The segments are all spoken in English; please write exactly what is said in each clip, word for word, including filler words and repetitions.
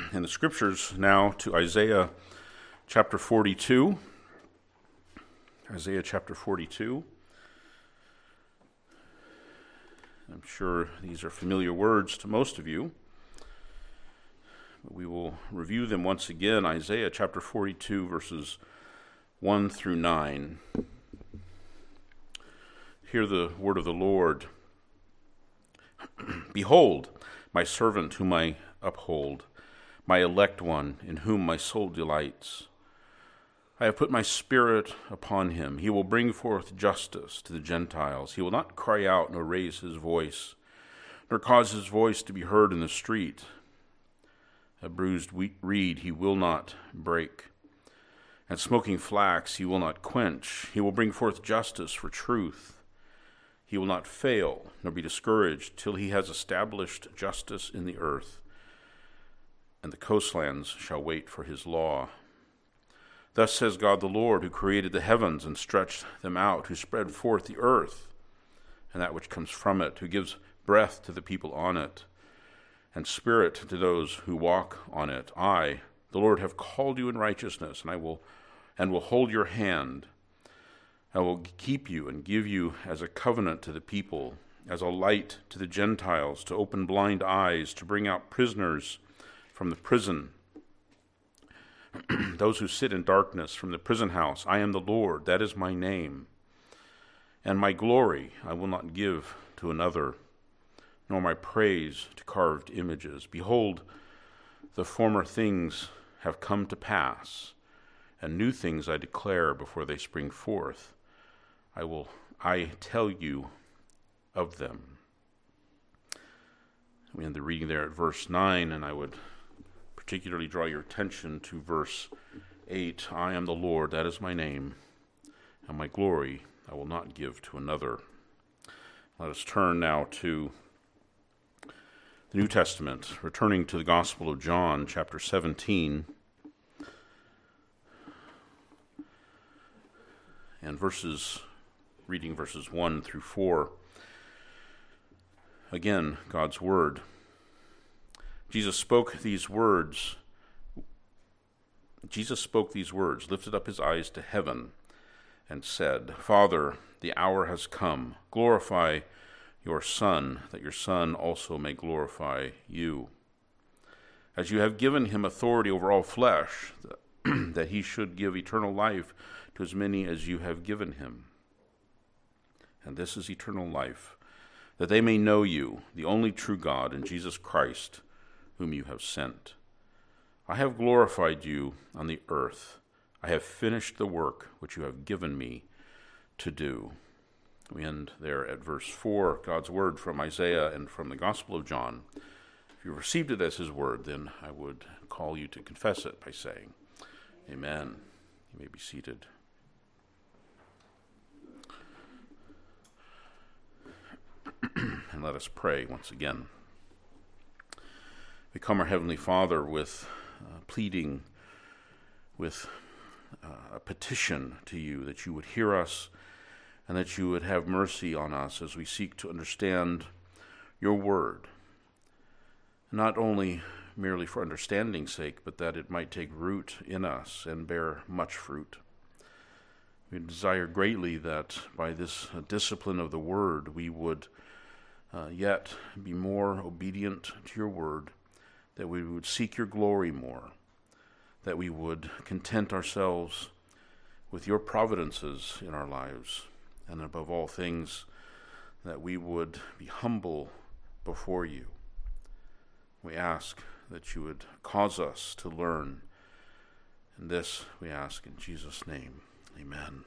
in the scriptures now to Isaiah chapter forty-two. Isaiah chapter forty-two. I'm sure these are familiar words to most of you, but we will review them once again. Isaiah chapter forty-two, verses one through nine. Hear the word of the Lord. Behold, my servant whom I uphold, my elect one, in whom my soul delights. I have put my spirit upon him. He will bring forth justice to the Gentiles. He will not cry out nor raise his voice, nor cause his voice to be heard in the street. A bruised reed he will not break, and smoking flax he will not quench. He will bring forth justice for truth. He will not fail, nor be discouraged, till he has established justice in the earth, and the coastlands shall wait for his law. Thus says God the Lord, who created the heavens and stretched them out, who spread forth the earth and that which comes from it, who gives breath to the people on it, and spirit to those who walk on it. I, the Lord, have called you in righteousness, and I will and will hold your hand. I will keep you and give you as a covenant to the people, as a light to the Gentiles, to open blind eyes, to bring out prisoners from the prison, those who sit in darkness from the prison house. I am the Lord, that is my name. And my glory I will not give to another, nor my praise to carved images. Behold, the former things have come to pass, and new things I declare before they spring forth. I will I tell you of them. We end the reading there at verse nine, and I would particularly draw your attention to verse eight. I am the Lord, that is my name, and my glory I will not give to another. Let us turn now to the New Testament, returning to the Gospel of John, chapter seventeen, and verses, reading verses one through four. Again, God's Word. Jesus spoke these words. Jesus spoke these words, lifted up his eyes to heaven, and said, Father, the hour has come. Glorify your Son, that your Son also may glorify you. As you have given him authority over all flesh, that he should give eternal life to as many as you have given him. And this is eternal life, that they may know you, the only true God, and Jesus Christ, whom you have sent. I have glorified you on the earth. I have finished the work which you have given me to do. We end there at verse four, God's word from Isaiah and from the Gospel of John. If you received it as his word, then I would call you to confess it by saying, Amen. You may be seated. And let us pray once again. We come, our Heavenly Father, with uh, pleading, with uh, a petition to you that you would hear us and that you would have mercy on us as we seek to understand your word, not only merely for understanding's sake, but that it might take root in us and bear much fruit. We desire greatly that by this uh, discipline of the word, we would uh, yet be more obedient to your word, that we would seek your glory more, that we would content ourselves with your providences in our lives, and above all things, that we would be humble before you. We ask that you would cause us to learn, and this we ask in Jesus' name. Amen.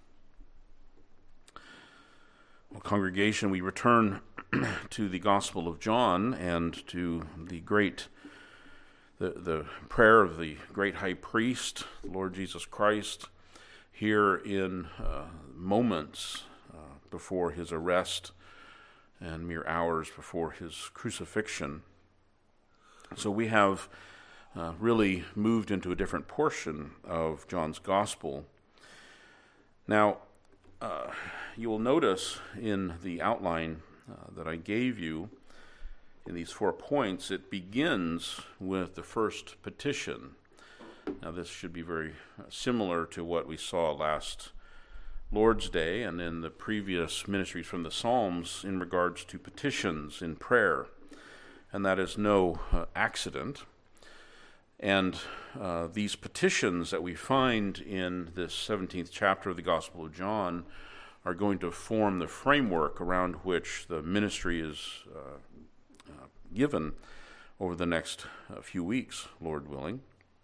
Well, congregation, we return to the Gospel of John and to the great, the, the prayer of the great high priest, the Lord Jesus Christ, here in uh, moments uh, before his arrest and mere hours before his crucifixion. So we have uh, really moved into a different portion of John's Gospel. Now, uh, you will notice in the outline uh, that I gave you, in these four points, it begins with the first petition. Now, this should be very similar to what we saw last Lord's Day and in the previous ministries from the Psalms in regards to petitions in prayer. And that is no uh, accident. And uh, these petitions that we find in this seventeenth chapter of the Gospel of John are going to form the framework around which the ministry is uh, uh, given over the next uh, few weeks, Lord willing.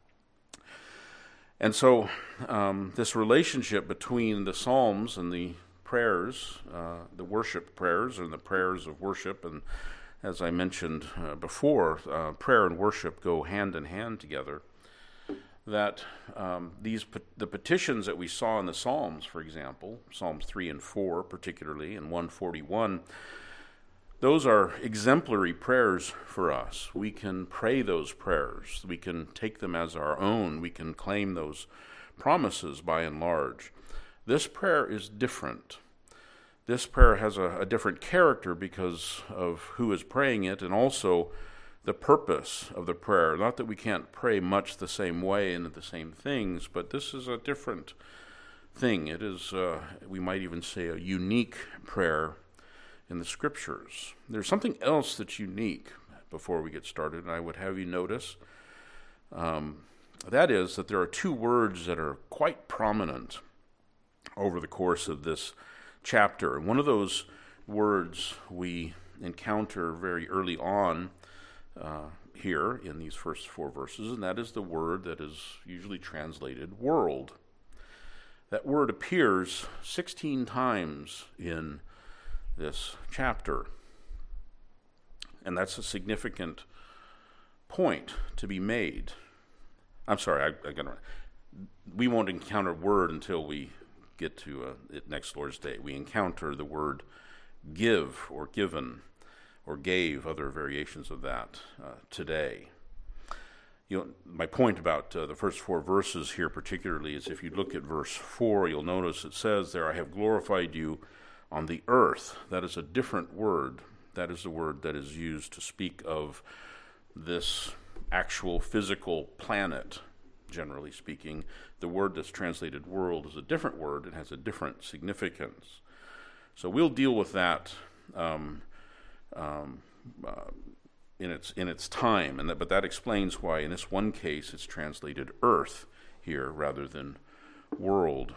And so um, this relationship between the Psalms and the prayers, uh, the worship prayers and the prayers of worship, and as I mentioned uh, before, uh, prayer and worship go hand in hand together, that um, these the petitions that we saw in the Psalms, for example, Psalms three and four particularly, and one forty-one, those are exemplary prayers for us. We can pray those prayers. We can take them as our own. We can claim those promises by and large. This prayer is different. This prayer has a, a different character because of who is praying it and also the purpose of the prayer. Not that we can't pray much the same way and the same things, but this is a different thing. It is, uh, we might even say, a unique prayer in the Scriptures. There's something else that's unique before we get started, and I would have you notice. Um, that is that there are two words that are quite prominent over the course of this chapter. And one of those words we encounter very early on uh, here in these first four verses, and that is the word that is usually translated world. That word appears sixteen times in this chapter. And that's a significant point to be made. I'm sorry, I, I gotta, we won't encounter word until we get to uh, it next Lord's Day. We encounter the word give or given or gave, other variations of that uh, today. You know, my point about uh, the first four verses here particularly is if you look at verse four, you'll notice it says there, I have glorified you on the earth. That is a different word. That is the word that is used to speak of this actual physical planet, generally speaking. The word that's translated world is a different word. It has a different significance. So we'll deal with that um, um, uh, in its in its time. And that, but that explains why in this one case it's translated earth here rather than world.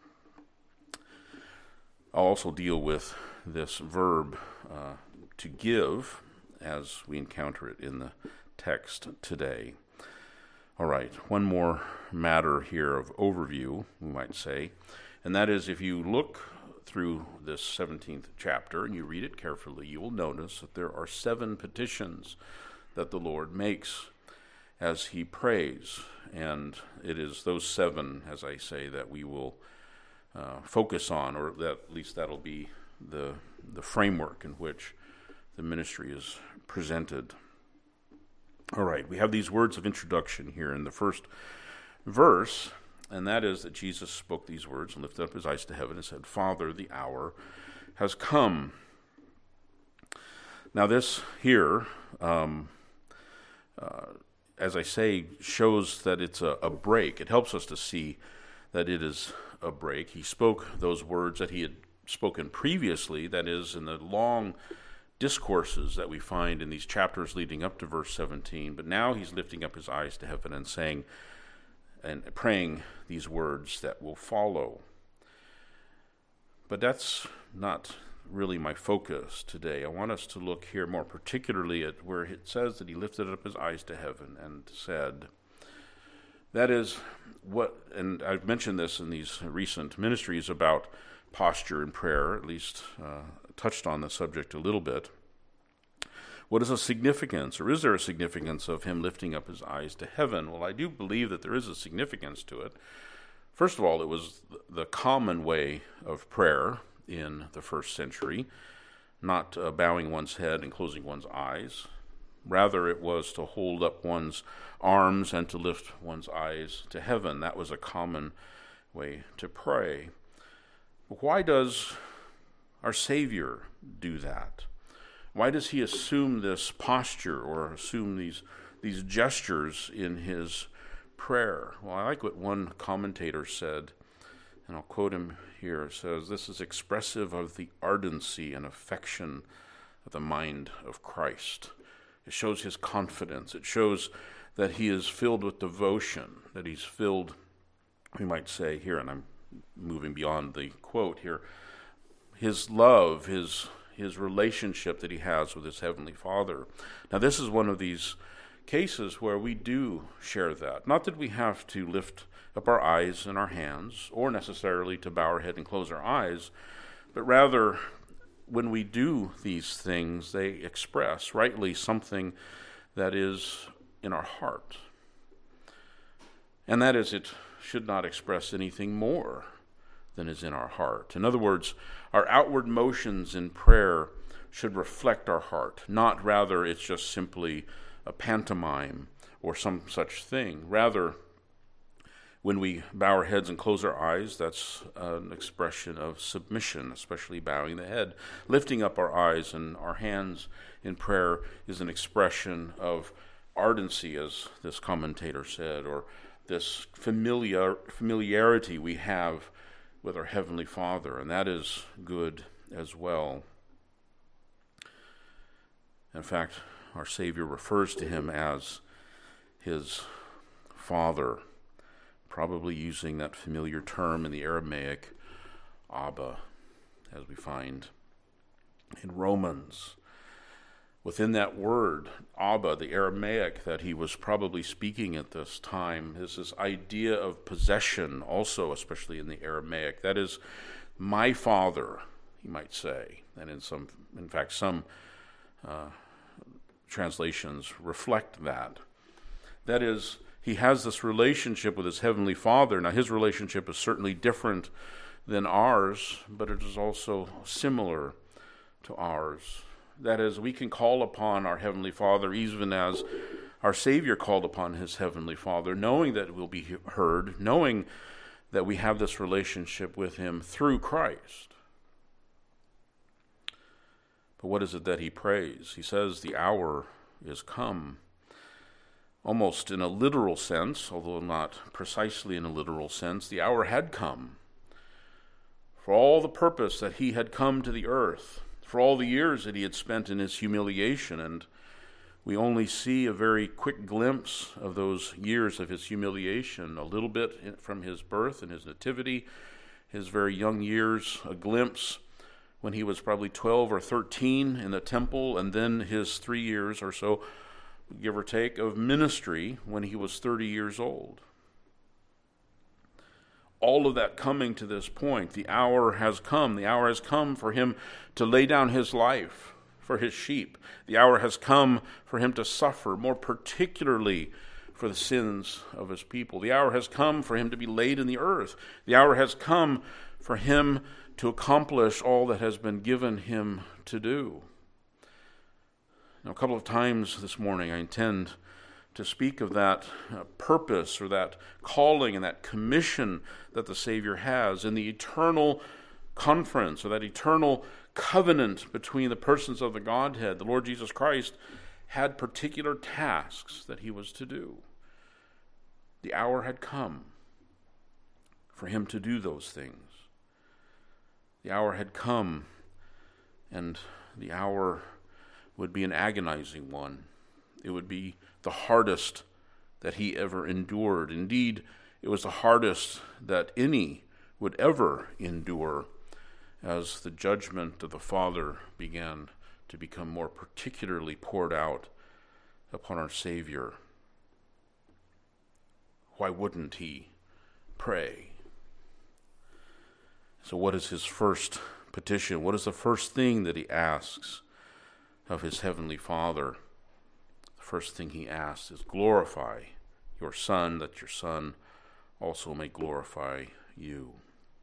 I'll also deal with this verb uh, to give as we encounter it in the text today. All right, one more matter here of overview, we might say, and that is if you look through this seventeenth chapter and you read it carefully, you will notice that there are seven petitions that the Lord makes as he prays, and it is those seven, as I say, that we will Uh, focus on, or that at least that'll be the the framework in which the ministry is presented. All right, we have these words of introduction here in the first verse, and that is that Jesus spoke these words and lifted up his eyes to heaven and said, Father, the hour has come. Now this here, um, uh, as I say, shows that it's a, a break. It helps us to see that it is a break. He spoke those words that he had spoken previously, that is, in the long discourses that we find in these chapters leading up to verse seventeen. But now he's lifting up his eyes to heaven and saying and praying these words that will follow. But that's not really my focus today. I want us to look here more particularly at where it says that he lifted up his eyes to heaven and said, that is what, and I've mentioned this in these recent ministries about posture in prayer, at least uh, touched on the subject a little bit. What is the significance, or is there a significance of him lifting up his eyes to heaven? Well, I do believe that there is a significance to it. First of all, it was the common way of prayer in the first century, not uh, bowing one's head and closing one's eyes. Rather, it was to hold up one's arms and to lift one's eyes to heaven. That was a common way to pray. But why does our Savior do that? Why does he assume this posture or assume these, these gestures in his prayer? Well, I like what one commentator said, and I'll quote him here. It says, "This is expressive of the ardency and affection of the mind of Christ." It shows his confidence. It shows that he is filled with devotion, that he's filled, we might say here, and I'm moving beyond the quote here, his love, his his relationship that he has with his Heavenly Father. Now, this is one of these cases where we do share that. Not that we have to lift up our eyes and our hands, or necessarily to bow our head and close our eyes, but rather, when we do these things, they express rightly something that is in our heart. And that is, it should not express anything more than is in our heart. In other words, our outward motions in prayer should reflect our heart, not rather it's just simply a pantomime or some such thing. Rather, when we bow our heads and close our eyes, that's an expression of submission, especially bowing the head. Lifting up our eyes and our hands in prayer is an expression of ardency, as this commentator said, or this familiar familiarity we have with our Heavenly Father, and that is good as well. In fact, our Savior refers to him as his Father, probably using that familiar term in the Aramaic, Abba, as we find in Romans. Within that word, Abba, the Aramaic that he was probably speaking at this time, is this idea of possession also, especially in the Aramaic. That is, my Father, he might say. And in some, in fact, some uh, translations reflect that. That is, he has this relationship with his Heavenly Father. Now, his relationship is certainly different than ours, but it is also similar to ours. That is, we can call upon our Heavenly Father even as our Savior called upon his Heavenly Father, knowing that we'll be heard, knowing that we have this relationship with him through Christ. But what is it that he prays? He says, the hour is come. Almost in a literal sense, although not precisely in a literal sense, the hour had come. For all the purpose that he had come to the earth, for all the years that he had spent in his humiliation, and we only see a very quick glimpse of those years of his humiliation, a little bit from his birth and his nativity, his very young years, a glimpse when he was probably twelve or thirteen in the temple, and then his three years or so, give or take, of ministry when he was thirty years old. All of that coming to this point, the hour has come. The hour has come for him to lay down his life for his sheep. The hour has come for him to suffer, more particularly for the sins of his people. The hour has come for him to be laid in the earth. The hour has come for him to accomplish all that has been given him to do. Now, a couple of times this morning I intend to speak of that uh, purpose or that calling and that commission that the Savior has in the eternal conference or that eternal covenant between the persons of the Godhead. The Lord Jesus Christ had particular tasks that he was to do. The hour had come for him to do those things. The hour had come, and the hour would be an agonizing one. It would be the hardest that he ever endured. Indeed, it was the hardest that any would ever endure as the judgment of the Father began to become more particularly poured out upon our Savior. Why wouldn't he pray? So what is his first petition? What is the first thing that he asks of his Heavenly Father? The first thing he asks is, glorify your Son, that your Son also may glorify you.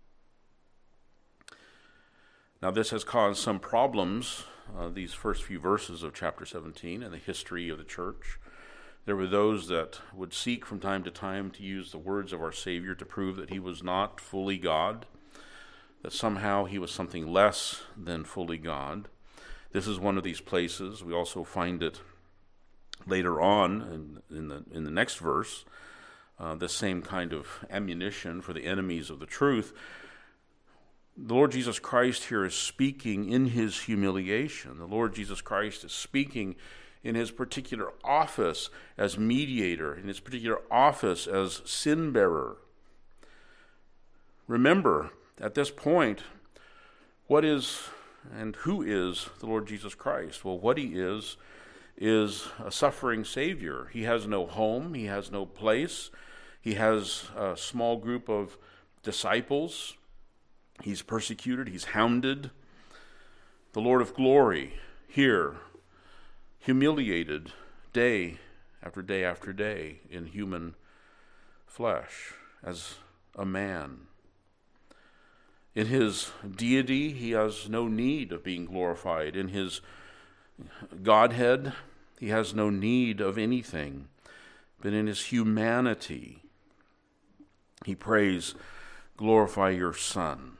Now, this has caused some problems, uh, these first few verses of chapter seventeen and the history of the church. There were those that would seek from time to time to use the words of our Savior to prove that he was not fully God, that somehow he was something less than fully God. This is one of these places. We also find it later on in, in the in the next verse, uh, the same kind of ammunition for the enemies of the truth. The Lord Jesus Christ here is speaking in his humiliation. The Lord Jesus Christ is speaking in his particular office as mediator, in his particular office as sin bearer. Remember, at this point, what is and who is the Lord Jesus Christ? Well, what he is, is a suffering Savior. He has no home, he has no place, he has a small group of disciples, he's persecuted, he's hounded. The Lord of glory here, humiliated day after day after day in human flesh as a man. In his deity, he has no need of being glorified. In his Godhead, he has no need of anything. But in his humanity, he prays, glorify your Son.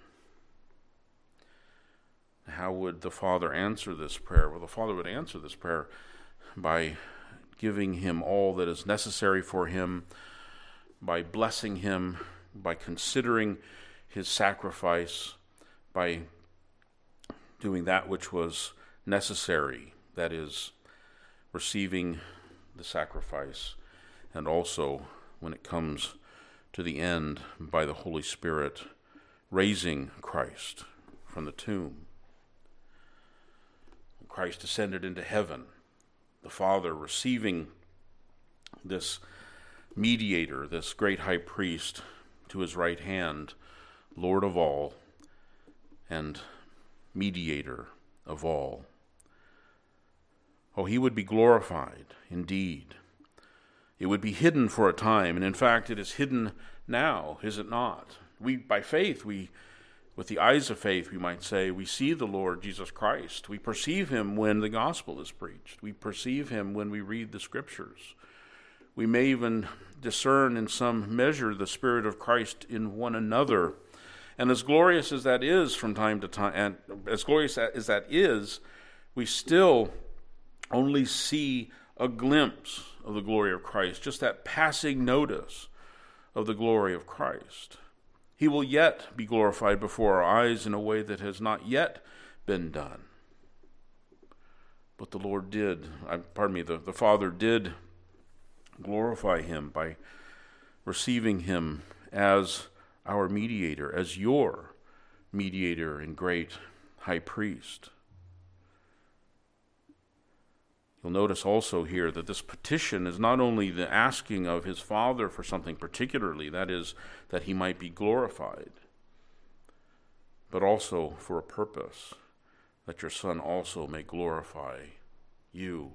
How would the Father answer this prayer? Well, the Father would answer this prayer by giving him all that is necessary for him, by blessing him, by considering his sacrifice, by doing that which was necessary, that is, receiving the sacrifice, and also, when it comes to the end, by the Holy Spirit, raising Christ from the tomb. Christ ascended into heaven, the Father receiving this mediator, this great high priest, to his right hand, Lord of all and mediator of all. Oh, he would be glorified indeed. It would be hidden for a time, and in fact it is hidden now, is it not? We, by faith, we, with the eyes of faith, we might say, we see the Lord Jesus Christ. We perceive him when the gospel is preached. We perceive him when we read the scriptures. We may even discern in some measure the Spirit of Christ in one another. And as glorious as that is from time to time, and as glorious as that is, we still only see a glimpse of the glory of Christ, just that passing notice of the glory of Christ. He will yet be glorified before our eyes in a way that has not yet been done. But the Lord did, pardon me, the, the Father did glorify him by receiving him as our mediator, as your mediator and great high priest. You'll notice also here that this petition is not only the asking of his Father for something particularly, that is, that he might be glorified, but also for a purpose, that your Son also may glorify you.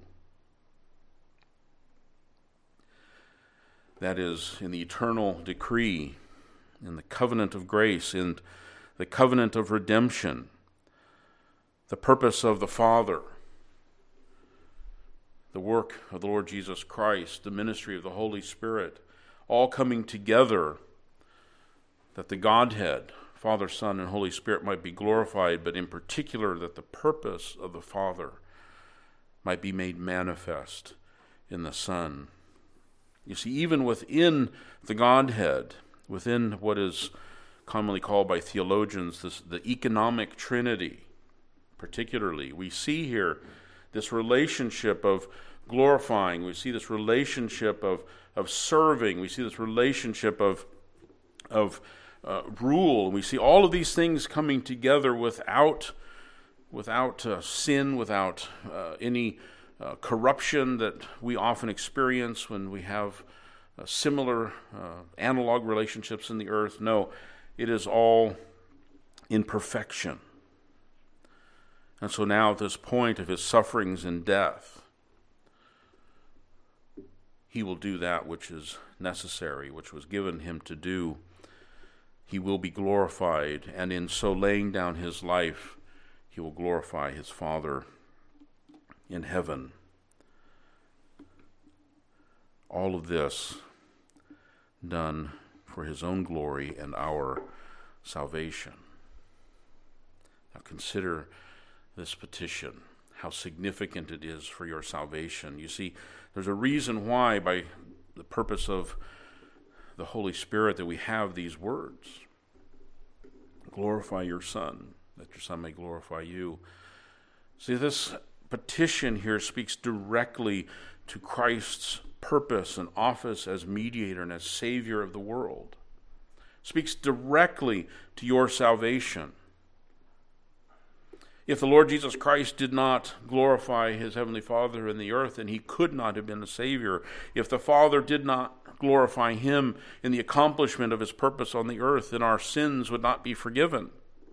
That is, in the eternal decree, in the covenant of grace, in the covenant of redemption, the purpose of the Father, the work of the Lord Jesus Christ, the ministry of the Holy Spirit, all coming together that the Godhead, Father, Son, and Holy Spirit might be glorified, but in particular that the purpose of the Father might be made manifest in the Son. You see, even within the Godhead, within what is commonly called by theologians this, the economic Trinity, particularly, we see here this relationship of glorifying, we see this relationship of, of serving, we see this relationship of, of uh, rule, we see all of these things coming together without, without uh, sin, without uh, any uh, corruption that we often experience when we have uh, similar uh, analog relationships in the earth. No, it is all in perfection. And so now at this point of his sufferings and death, he will do that which is necessary, which was given him to do. He will be glorified, and in so laying down his life, he will glorify his Father in heaven. All of this done for his own glory and our salvation. Now consider this petition. how significant it is for your salvation. You see, there's a reason why, by the purpose of the Holy Spirit, that we have these words. Glorify your Son, that your Son may glorify you. See, this petition here speaks directly to Christ's purpose and office as mediator and as Savior of the world. It speaks directly to your salvation. If the Lord Jesus Christ did not glorify his Heavenly Father in the earth, then he could not have been the Savior. If the Father did not glorify him in the accomplishment of his purpose on the earth, then our sins would not be forgiven.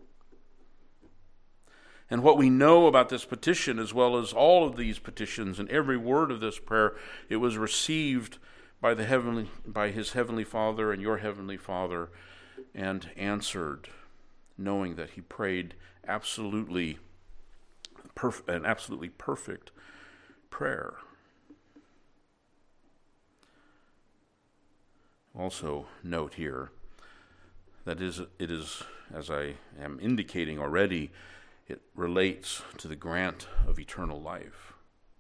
And what we know about this petition, as well as all of these petitions and every word of this prayer, it was received by the heavenly, by his Heavenly Father and your Heavenly Father, and answered, knowing that he prayed absolutely perf- an absolutely perfect prayer. Also note here that is it is, as I am indicating already, it relates to the grant of eternal life.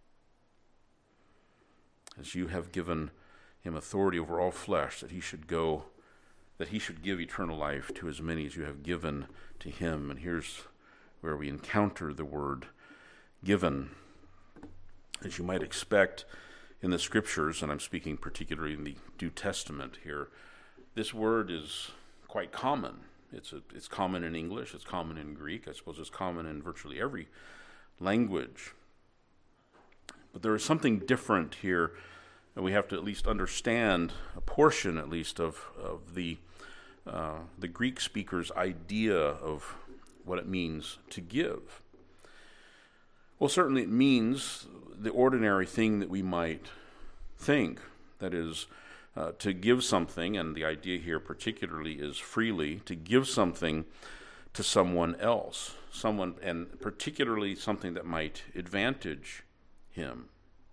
As you have given him authority over all flesh, that he should go, that he should give eternal life to as many as you have given to him. And here's where we encounter the word given. As you might expect in the scriptures, and I'm speaking particularly in the New Testament here, this word is quite common. It's a, it's common in English, it's common in Greek, I suppose it's common in virtually every language. But there is something different here, and we have to at least understand a portion, at least, of, of the uh, the Greek speaker's idea of what it means to give. Well, certainly it means the ordinary thing that we might think, that is, uh, to give something, and the idea here particularly is freely, to give something to someone else, someone, and particularly something that might advantage him.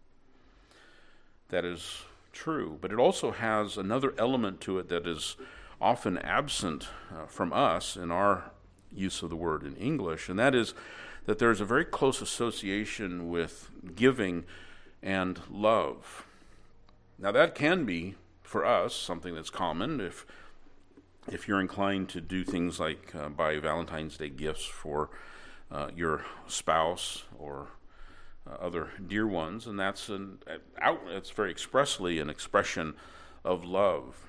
That is true, but it also has another element to it that is often absent uh, from us in our use of the word in English, and that is that there's a very close association with giving and love. Now that can be, for us, something that's common. If if you're inclined to do things like uh, buy Valentine's Day gifts for uh, your spouse or uh, other dear ones, and that's an out. It's very expressly an expression of love.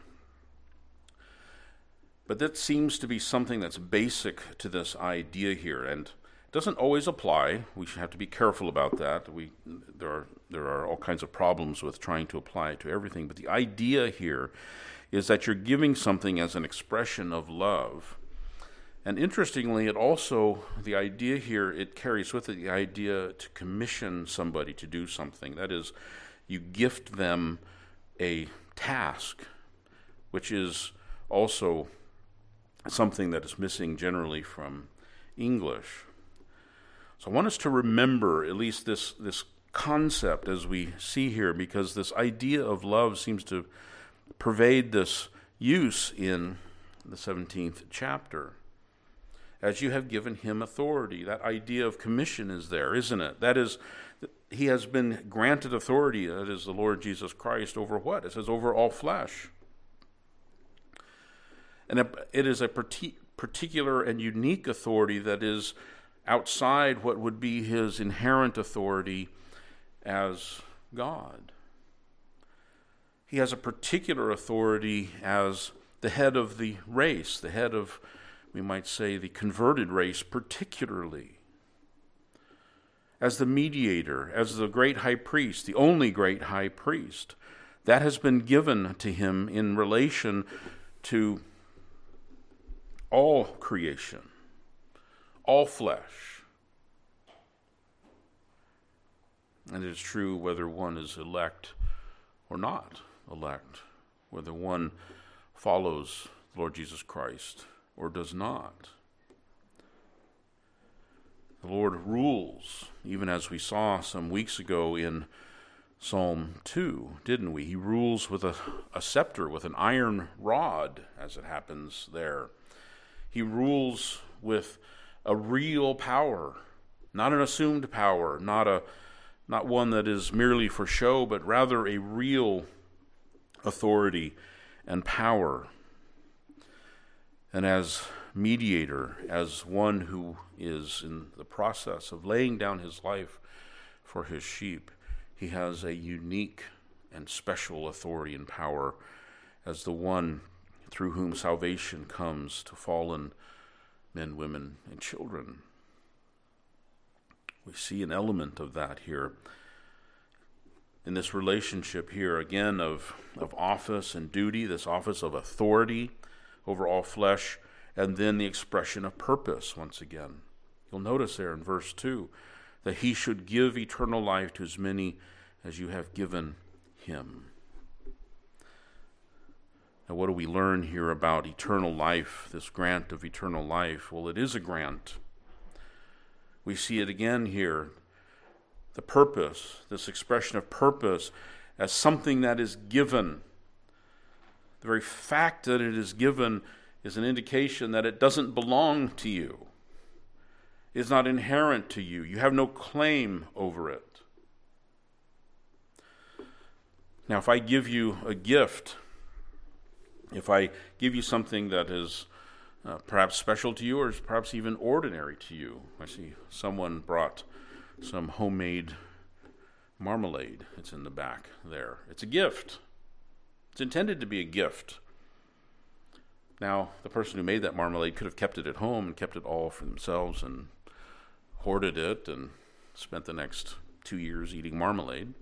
But that seems to be something that's basic to this idea here, and it doesn't always apply. We should have to be careful about that. We there are there are all kinds of problems with trying to apply it to everything. But the idea here is that you're giving something as an expression of love. And interestingly, it also, the idea here, it carries with it the idea to commission somebody to do something. That is, you gift them a task, which is also something that is missing generally from English. So I want us to remember at least this, this concept as we see here, because this idea of love seems to pervade this use in the seventeenth chapter. As you have given him authority, that idea of commission is there, isn't it? That is, he has been granted authority, that is the Lord Jesus Christ, over what? It says over all flesh. And it is a particular and unique authority that is outside what would be his inherent authority as God. He has a particular authority as the head of the race, the head of, we might say, the converted race particularly. As the mediator, as the great high priest, the only great high priest, that has been given to him in relation to all creation, all flesh. And it is true whether one is elect or not elect, whether one follows the Lord Jesus Christ or does not. The Lord rules, even as we saw some weeks ago in Psalm two, didn't we? He rules with a, a scepter, with an iron rod, as it happens there. He rules with a real power Not an assumed power, not a not one that is merely for show, but rather a real authority and power. And as mediator, as one who is in the process of laying down his life for his sheep, he has a unique and special authority and power as the one through whom salvation comes to fallen men, women, and children. We see an element of that here in this relationship here, again, of, of office and duty, this office of authority over all flesh, and then the expression of purpose once again. You'll notice there in verse two that he should give eternal life to as many as you have given him. Now, what do we learn here about eternal life, this grant of eternal life? Well, it is a grant. We see it again here, the purpose, this expression of purpose as something that is given. The very fact that it is given is an indication that it doesn't belong to you. It is not inherent to you. You have no claim over it. Now, if I give you a gift, if I give you something that is Uh, perhaps special to you, or perhaps even ordinary to you. I see someone brought some homemade marmalade. It's in the back there. It's a gift. It's intended to be a gift. Now, the person who made that marmalade could have kept it at home and kept it all for themselves and hoarded it and spent the next two years eating marmalade.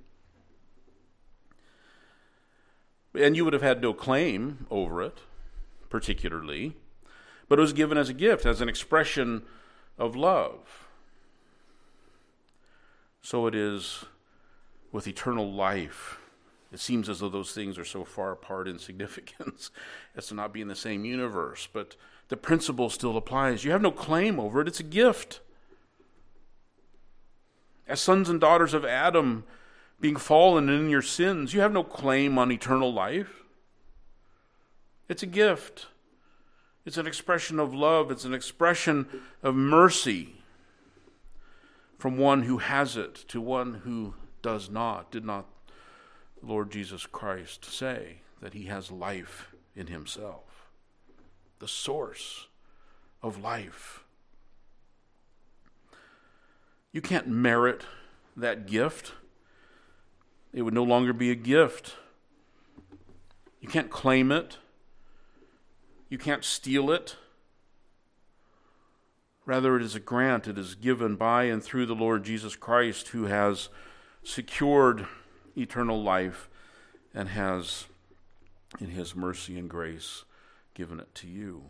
And you would have had no claim over it, particularly. But it was given as a gift, as an expression of love. So it is with eternal life. It seems as though those things are so far apart in significance as to not be in the same universe. But the principle still applies. You have no claim over it. It's a gift. As sons and daughters of Adam, being fallen in your sins, you have no claim on eternal life. It's a gift. It's an expression of love. It's an expression of mercy from one who has it to one who does not. Did not the Lord Jesus Christ say that he has life in himself? The source of life. You can't merit that gift. It would no longer be a gift. You can't claim it. You can't steal it. Rather, it is a grant. It is given by and through the Lord Jesus Christ, who has secured eternal life and has, in his mercy and grace, given it to you.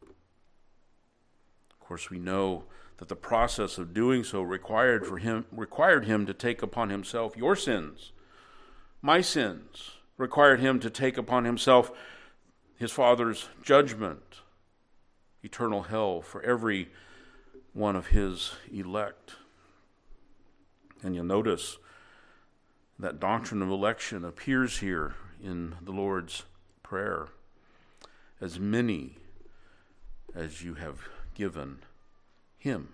Of course, we know that the process of doing so required for him required him to take upon himself your sins, my sins, required him to take upon himself his Father's judgment, eternal hell for every one of his elect. And you'll notice that doctrine of election appears here in the Lord's Prayer. As many as you have given him.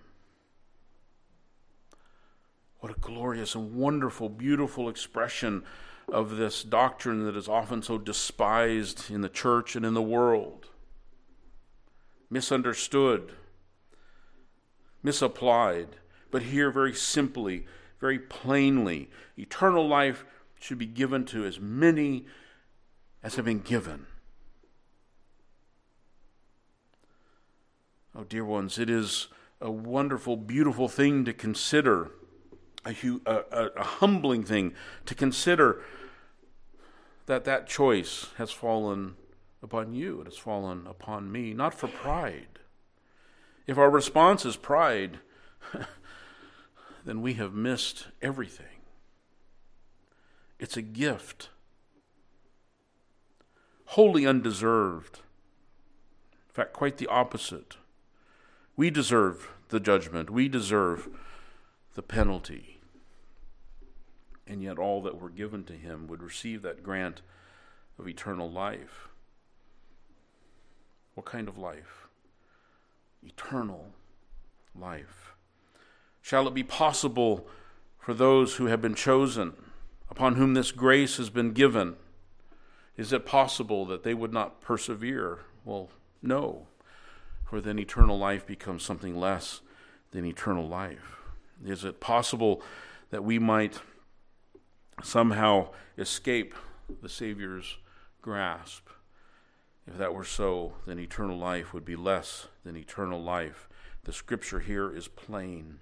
What a glorious and wonderful, beautiful expression of this doctrine that is often so despised in the church and in the world, misunderstood, misapplied. But here, very simply, very plainly, eternal life should be given to as many as have been given. Oh, dear ones, it is a wonderful, beautiful thing to consider, a, a, a humbling thing to consider that that choice has fallen upon you. It has fallen upon me, not for pride. If our response is pride, then we have missed everything. It's a gift, wholly undeserved. In fact, quite the opposite. We deserve the judgment. We deserve the penalty. And yet all that were given to him would receive that grant of eternal life. What kind of life? Eternal life. Shall it be possible for those who have been chosen, upon whom this grace has been given, is it possible that they would not persevere? Well, no, for then eternal life becomes something less than eternal life. Is it possible that we might somehow escape the Savior's grasp? If that were so, then eternal life would be less than eternal life. The scripture here is plain.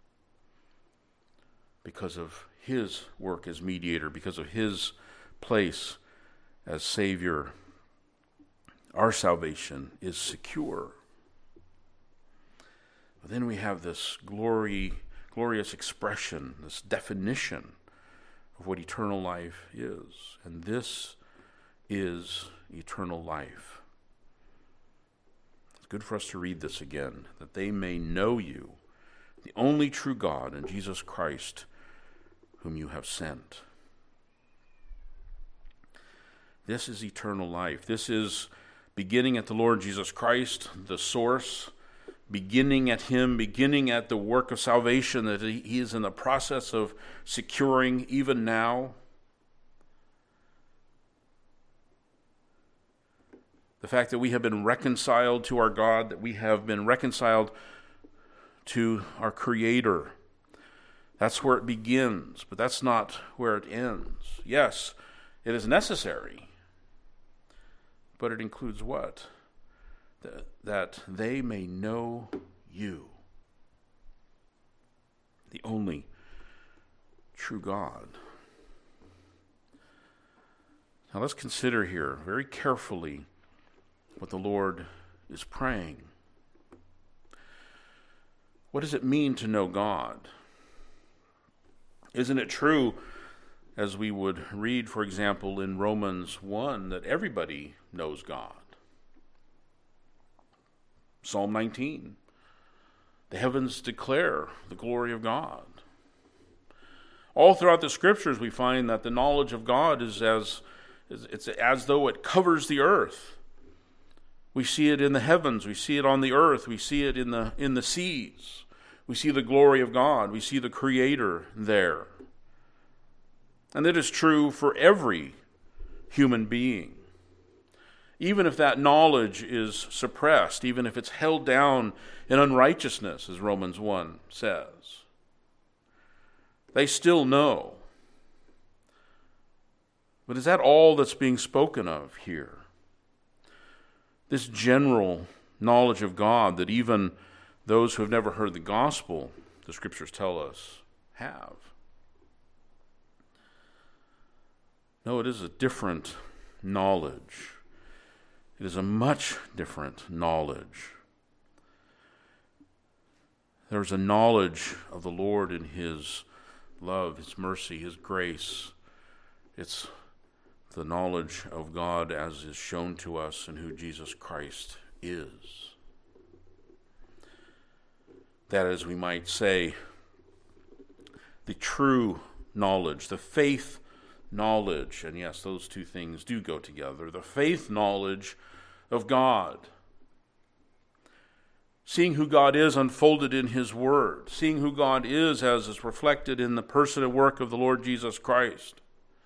Because of his work as mediator, because of his place as Savior, our salvation is secure. But then we have this glory, glorious expression, this definition of what eternal life is. And this is eternal life. It's good for us to read this again, that they may know you, the only true God, and Jesus Christ, whom you have sent. This is eternal life. This is beginning at the Lord Jesus Christ, the source, beginning at him, beginning at the work of salvation that he is in the process of securing even now. The fact that we have been reconciled to our God, that we have been reconciled to our Creator. That's where it begins, but that's not where it ends. Yes, it is necessary, but it includes what? That, that they may know you, the only true God. Now let's consider here very carefully what the Lord is praying. What does it mean to know God? Isn't it true, as we would read, for example, in Romans one, that everybody knows God? Psalm nineteen, the heavens declare the glory of God. All throughout the Scriptures we find that the knowledge of God is as it's as though it covers the earth. We see it in the heavens, we see it on the earth, we see it in the in the seas. We see the glory of God. We see the Creator there. And it is true for every human being. Even if that knowledge is suppressed, even if it's held down in unrighteousness, as Romans one says, they still know. But is that all that's being spoken of here? This general knowledge of God that even those who have never heard the gospel, the Scriptures tell us, have. No, it is a different knowledge. It is a much different knowledge. There's a knowledge of the Lord in his love, his mercy, his grace. It's the knowledge of God as is shown to us in who Jesus Christ is. That is, we might say, the true knowledge, the faith knowledge, and yes, those two things do go together, the faith knowledge of God. Seeing who God is unfolded in his word, seeing who God is as is reflected in the person and work of the Lord Jesus Christ.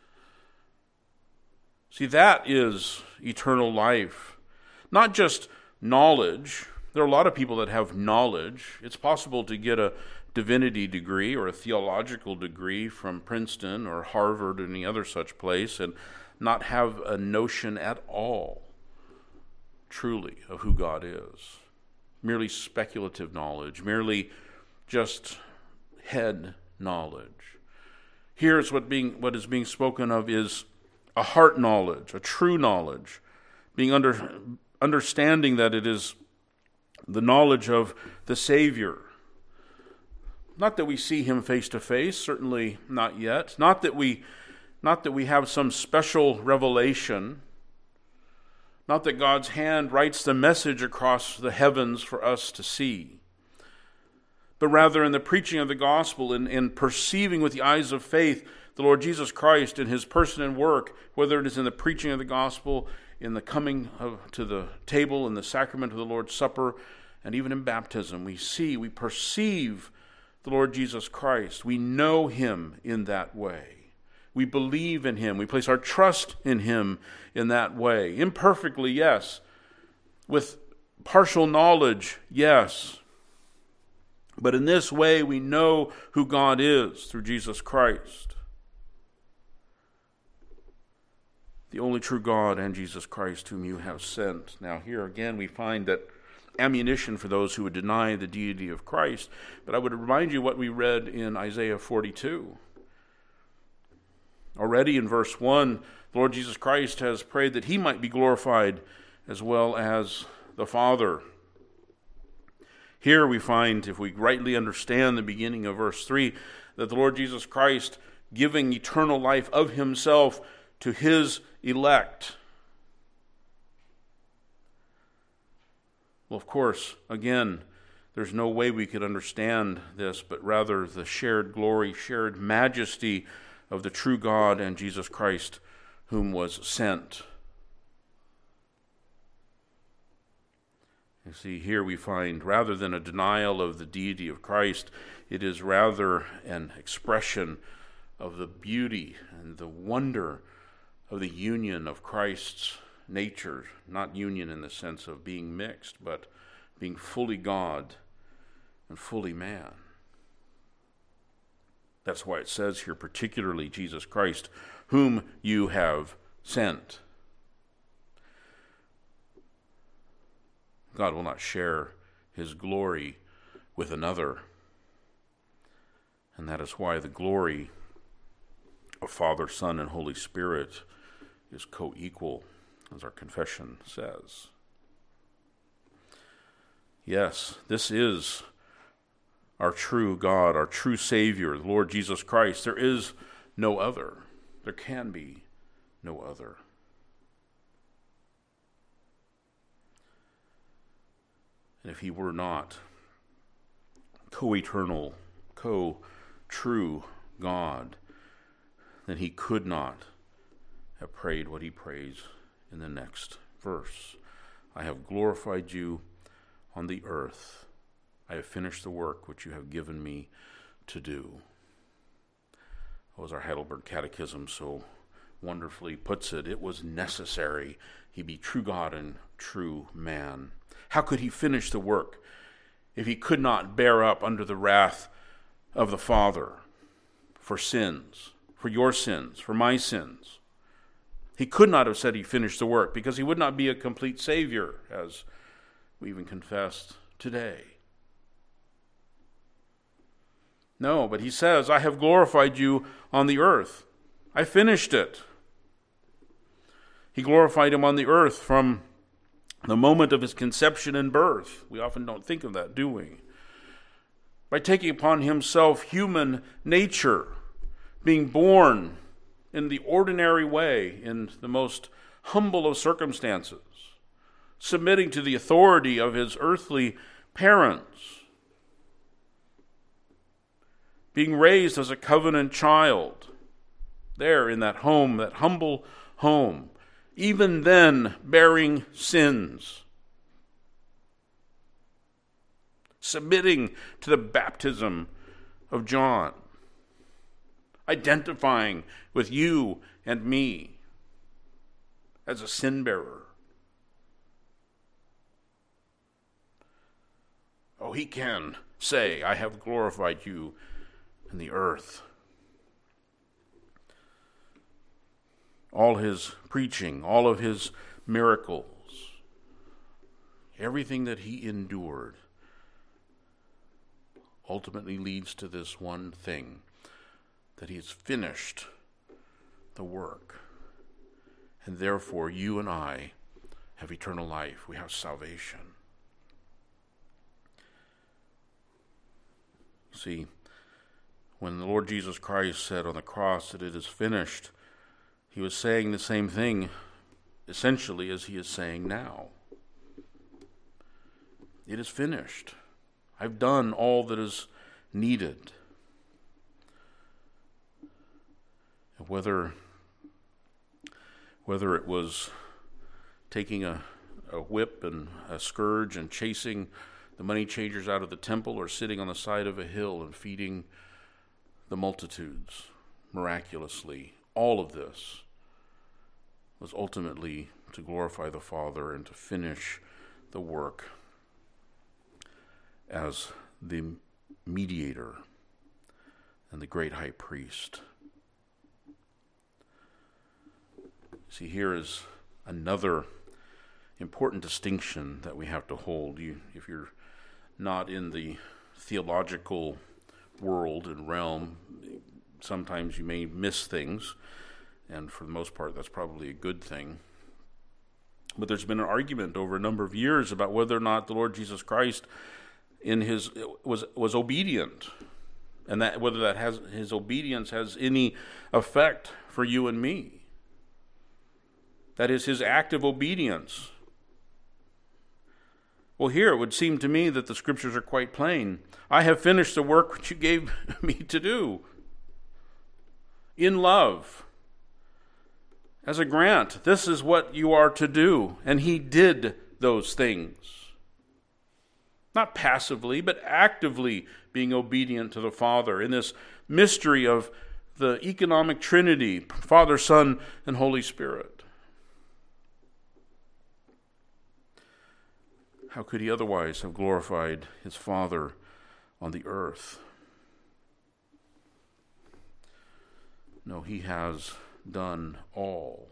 See, that is eternal life. Not just knowledge. There are a lot of people that have knowledge. It's possible to get a divinity degree or a theological degree from Princeton or Harvard or any other such place and not have a notion at all, truly, of who God is. Merely speculative knowledge, merely just head knowledge. Here is what being what is being spoken of is a heart knowledge, a true knowledge, being under understanding that it is the knowledge of the Savior. Not that we see him face to face, certainly not yet. Not that we, not that we have some special revelation. Not that God's hand writes the message across the heavens for us to see. But rather in the preaching of the gospel, in, in perceiving with the eyes of faith the Lord Jesus Christ in his person and work, whether it is in the preaching of the gospel, in the coming of, to the table, in the sacrament of the Lord's Supper, and even in baptism, we see, we perceive the the Lord Jesus Christ. We know him in that way. We believe in him. We place our trust in him in that way. Imperfectly, yes. With partial knowledge, yes. But in this way, we know who God is through Jesus Christ. The only true God and Jesus Christ whom you have sent. Now here again we find that ammunition for those who would deny the deity of Christ. But I would remind you what we read in Isaiah forty-two. Already in verse one, the Lord Jesus Christ has prayed that he might be glorified as well as the Father. Here we find, if we rightly understand the beginning of verse three, that the Lord Jesus Christ giving eternal life of himself to his elect. Well, of course, again, there's no way we could understand this, but rather the shared glory, shared majesty of the true God and Jesus Christ whom was sent. You see, here we find, rather than a denial of the deity of Christ, it is rather an expression of the beauty and the wonder of the union of Christ's nature, not union in the sense of being mixed, but being fully God and fully man. That's why it says here, particularly Jesus Christ, whom you have sent. God will not share his glory with another. And that is why the glory of Father, Son, and Holy Spirit is co-equal, as our confession says. Yes, this is our true God, our true Savior, the Lord Jesus Christ. There is no other. There can be no other. And if he were not co-eternal, co-true God, then he could not have prayed what he prays in the next verse. I have glorified you on the earth. I have finished the work which you have given me to do. Oh, as our Heidelberg Catechism so wonderfully puts it, it was necessary he be true God and true man. How could he finish the work if he could not bear up under the wrath of the Father for sins, for your sins, for my sins? He could not have said he finished the work because he would not be a complete Savior, as we even confessed today. No, but he says, I have glorified you on the earth. I finished it. He glorified him on the earth from the moment of his conception and birth. We often don't think of that, do we? By taking upon himself human nature, being born in the ordinary way, in the most humble of circumstances, submitting to the authority of his earthly parents, being raised as a covenant child, there in that home, that humble home, even then bearing sins, submitting to the baptism of John, identifying with you and me as a sin bearer. Oh, he can say, I have glorified you in the earth. All his preaching, all of his miracles, everything that he endured ultimately leads to this one thing, that he has finished the work. And therefore, you and I have eternal life. We have salvation. See, when the Lord Jesus Christ said on the cross that it is finished, he was saying the same thing, essentially, as he is saying now. It is finished. I've done all that is needed. Whether, whether it was taking a, a whip and a scourge and chasing The money changers out of the temple or sitting on the side of a hill and feeding the multitudes miraculously. All of this was ultimately to glorify the Father and to finish the work as the mediator and the great high priest. See, here is another important distinction that we have to hold. You, if you're not in the theological world and realm, sometimes you may miss things, and for the most part, that's probably a good thing. But there's been an argument over a number of years about whether or not the Lord Jesus Christ in his was was obedient, and that whether that has his obedience has any effect for you and me. That is his act of obedience. Well, here it would seem to me that the scriptures are quite plain. I have finished the work which you gave me to do. In love. As a grant, this is what you are to do. And he did those things. Not passively, but actively being obedient to the Father in this mystery of the economic Trinity, Father, Son, and Holy Spirit. How could he otherwise have glorified his Father on the earth? No, he has done all.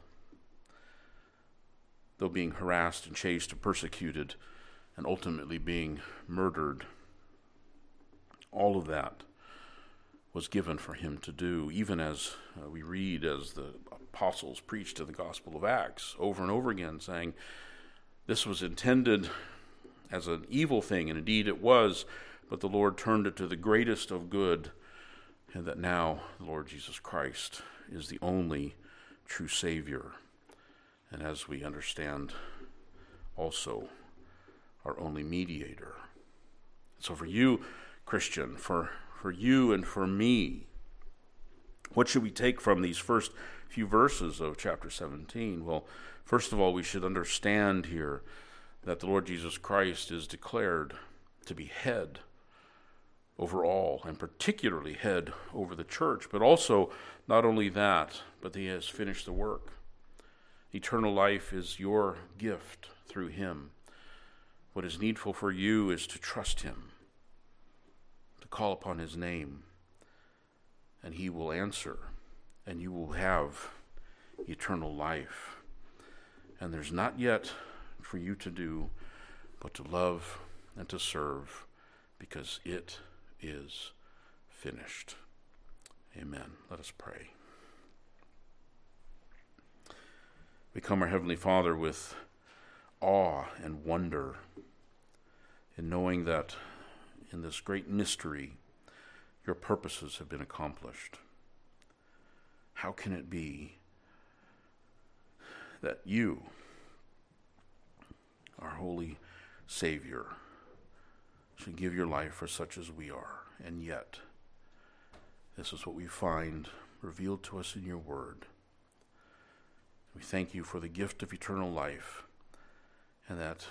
Though being harassed and chased and persecuted and ultimately being murdered, all of that was given for him to do, even as uh, we read as the apostles preached in the Gospel of Acts over and over again, saying this was intended as an evil thing, and indeed it was, but the Lord turned it to the greatest of good, and that now the Lord Jesus Christ is the only true Savior, and as we understand, also our only mediator. So for you, Christian, for, for you and for me, what should we take from these first few verses of chapter seventeen? Well, first of all, we should understand here that the Lord Jesus Christ is declared to be head over all, and particularly head over the church. But also, not only that, but he has finished the work. Eternal life is your gift through him. What is needful for you is to trust him, to call upon his name, and he will answer, and you will have eternal life. And there's not yet for you to do but to love and to serve, because it is finished. Amen. Let us pray. We come, our Heavenly Father, with awe and wonder in knowing that in this great mystery your purposes have been accomplished. How can it be that you, our holy Savior, should give your life for such as we are? And yet, this is what we find revealed to us in your word. We thank you for the gift of eternal life, and that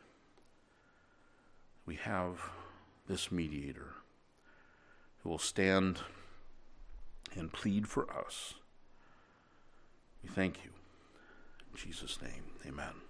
we have this mediator who will stand and plead for us. We thank you. In Jesus' name, amen.